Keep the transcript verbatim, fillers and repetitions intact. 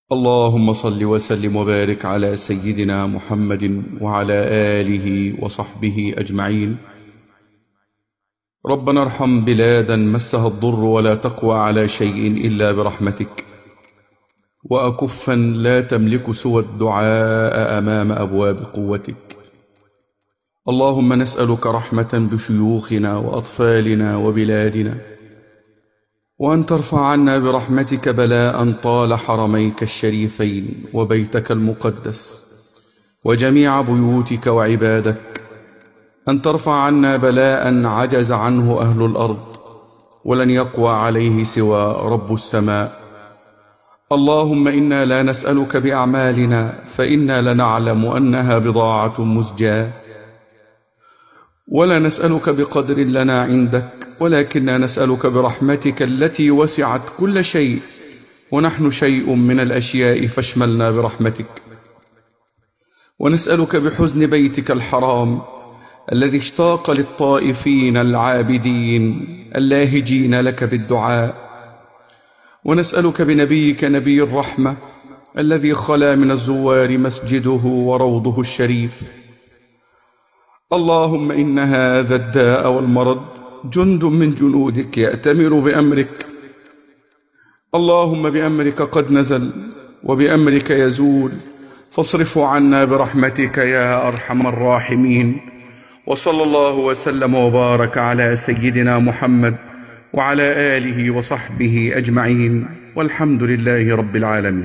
اللهم صل وسلم وبارك على سيدنا محمد وعلى آله وصحبه أجمعين. ربنا ارحم بلادا مسها الضر ولا تقوى على شيء إلا برحمتك، وأكفا لا تملك سوى الدعاء أمام أبواب قوتك. اللهم نسألك رحمة بشيوخنا وأطفالنا وبلادنا، وأن ترفع عنا برحمتك بلاء طال حرميك الشريفين وبيتك المقدس وجميع بيوتك وعبادك، أن ترفع عنا بلاء عجز عنه أهل الأرض ولن يقوى عليه سوى رب السماء. اللهم إنا لا نسألك بأعمالنا فإنا لنعلم أنها بضاعة مزجاة، ولا نسألك بقدر لنا عندك، ولكننا نسألك برحمتك التي وسعت كل شيء، ونحن شيء من الأشياء فاشملنا برحمتك. ونسألك بحزن بيتك الحرام الذي اشتاق للطائفين العابدين اللاهجين لك بالدعاء. ونسألك بنبيك نبي الرحمة الذي خلا من الزوار مسجده وروضه الشريف. اللهم إن هذا الداء والمرض جند من جنودك يأتمر بأمرك. اللهم بأمرك قد نزل وبأمرك يزول، فاصرفه عنا برحمتك يا أرحم الراحمين. وصلى الله وسلم وبارك على سيدنا محمد وعلى آله وصحبه أجمعين، والحمد لله رب العالمين.